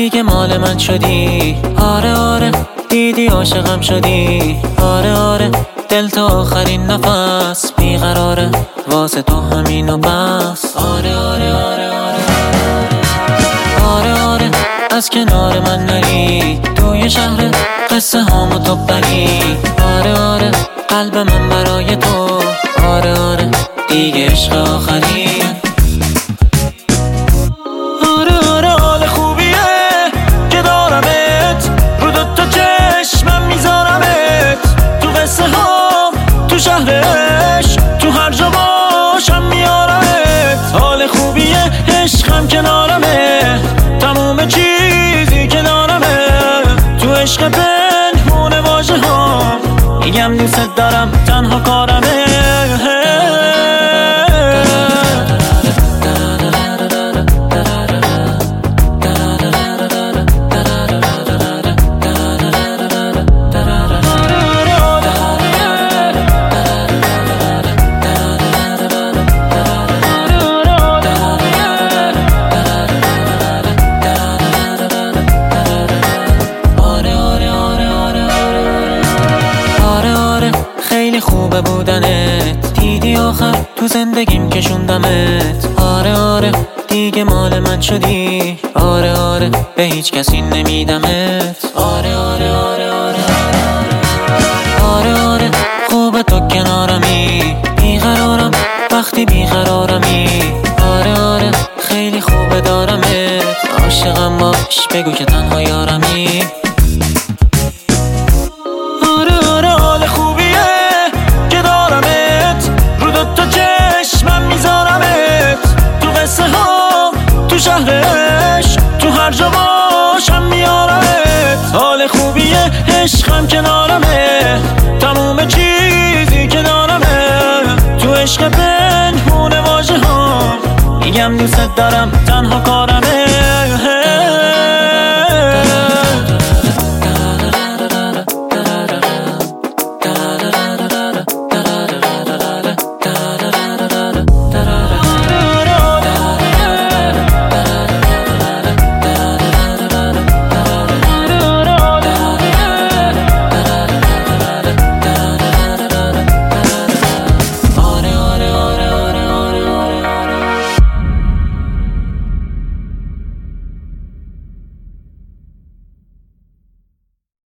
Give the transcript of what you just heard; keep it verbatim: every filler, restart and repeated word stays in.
دیگه مال من شدی. آره آره دیدی عاشقم شدی. آره آره دل تا آخرین نفس بیقراره واسه تو همینو بس. آره آره آره آره آره آره از کنار من نری توی شهر قصه هامو تو بری. آره آره قلب من برای تو. آره آره دیگه عشق آخری. آره آره حال خوبیه که دارمت رو دوتا چشمم میذارمت تو قصه هام تو شهرش تو هر جا باشم میارمت. حال خوبیه عشقم کنارمه تموم چیزی که دارمه تو عشق پنهونه واژه هام میگم دوست دارم تنها کارمه. خیلی خوبه بودنت دیدی آخر تو زندگیم کشوندمت. آره آره دیگه مال من شدی. آره آره به هیچ کسی نمیدمت. آره آره آره آره آره آره خوبه تو کنارمی بیقرارم وقتی بیقرارمی. آره آره خیلی خوبه دارمت عاشقم باش بگو که تنها یارمی. تو شهرش تو هر جا باشم میارمت. حال خوبیه عشقم کنارمه تموم چیزی که دارمه تو عشق پنهونه واژه ها میگم دوست دارم تنها کارمه.